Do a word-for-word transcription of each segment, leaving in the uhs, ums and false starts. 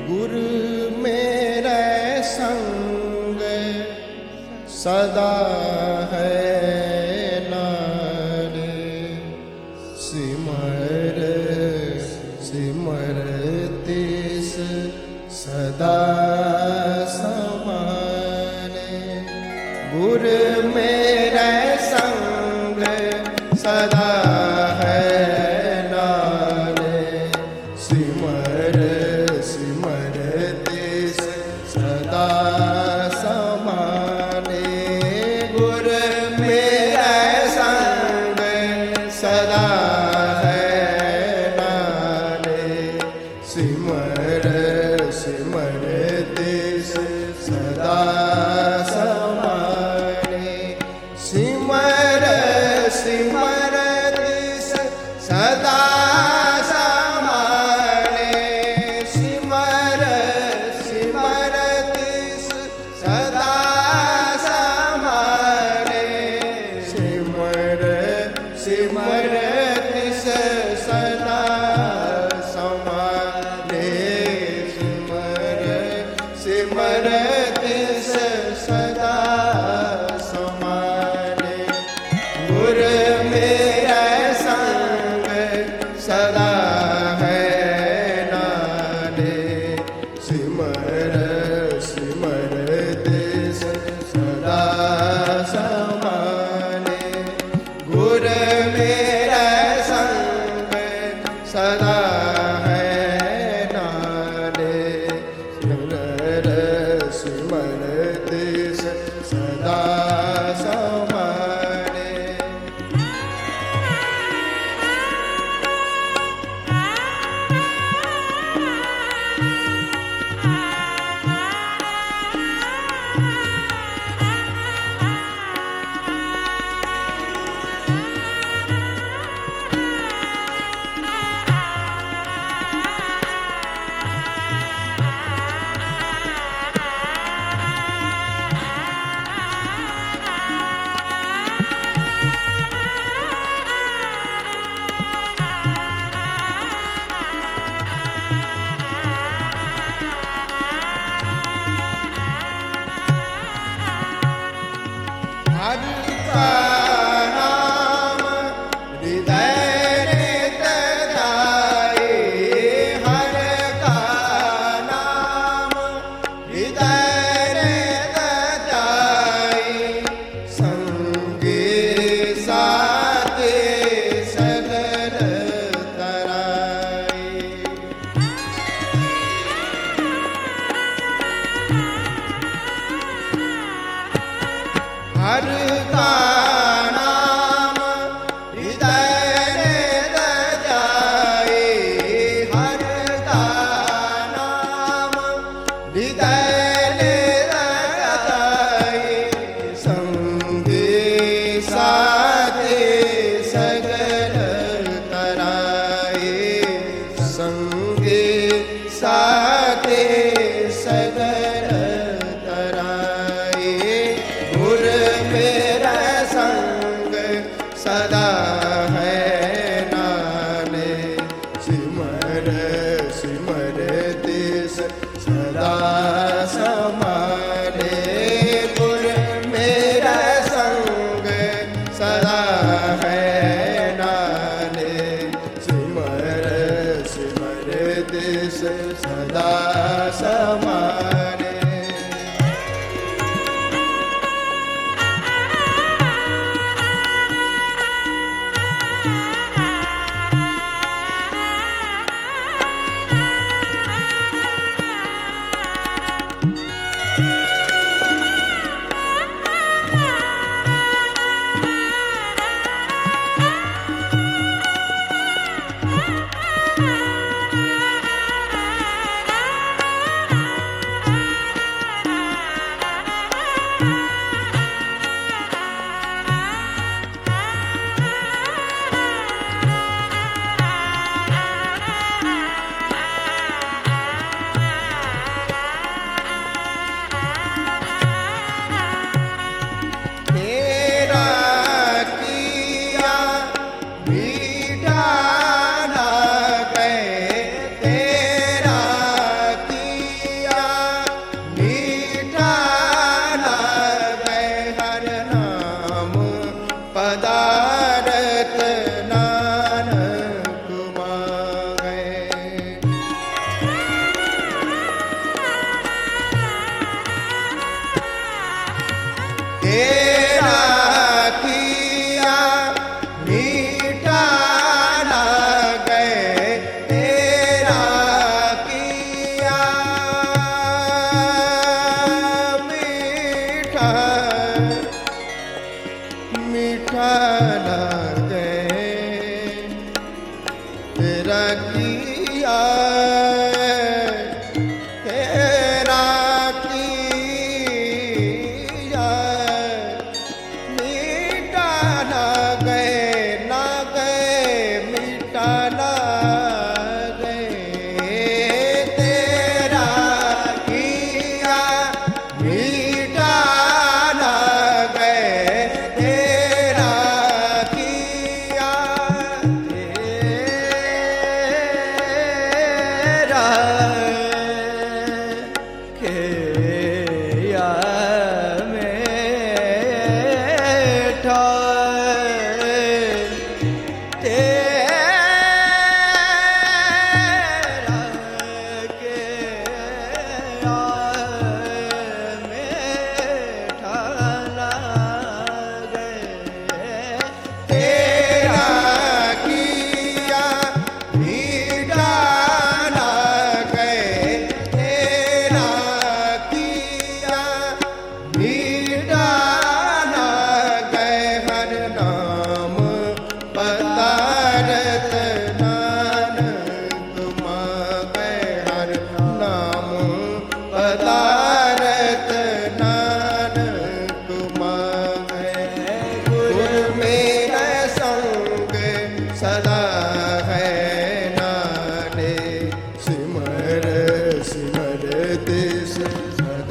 गुरु मेरे संग सदा है नारे, सिमर सिमर तिस सदा समाने। गुरु मेरे संग सदा है नारे, सिमर सिमर तिस सदा समाने। गुरु मेरे संग सदा है नारे, सिमर सिमर तिस सदा समाने। सिमर सिमर तिस सदा समाने। सिमर सिमर तिस सदा समाने। सिमर सिमर तिस सदा समाने। सिमर सिमर तिस सदा समाने। गुरु मेरे संग सदा है नारे, सिमर सिमर तिस सदा समाने। गुरु मेरे संग सदा है नारे, सिमर सिमर तिस सदा समाने। हरि का नाम हृदय नित ध्याए। हरि का नाम हृदय नित ध्याए। संगी साथी सगल तराए। हरि का नाम हृदय नित ध्याए। हरि का नाम हृदय नित ध्याए। संगी साथी सगल तराए। संगी साथी सगल तराए। गुरु मेरा संग सदा है नारे, सिमर सिमर तिस सदा समाने। गुरु मेरा संग सदा है नारे, सिमर सिमर तिस सदा समाने।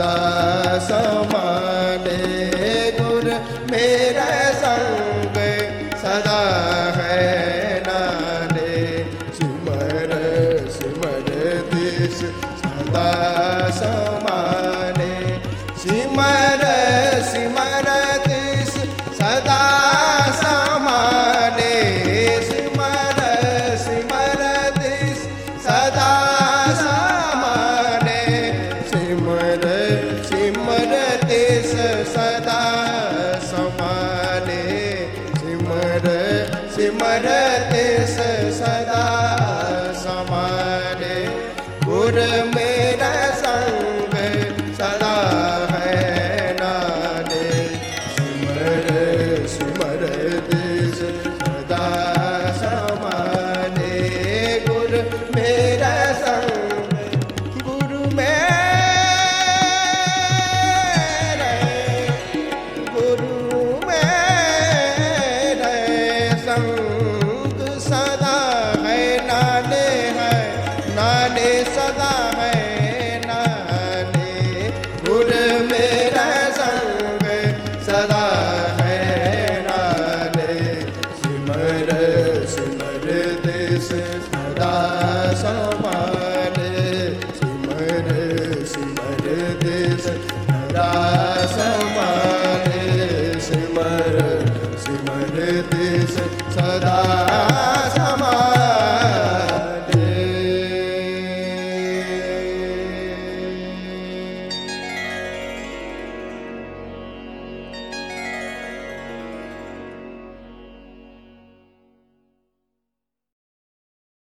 सदा समाने। गुर मेरा संग सदा है नाने, सिमर सिमर दिस सदा समाने। सिमर सिमर दिस सदा समाने, सिमर सिमर दिस सदा समाने। सिमर सिमर दिस सदा समाने, सिमर सिमर दिस सदा समाने। गुर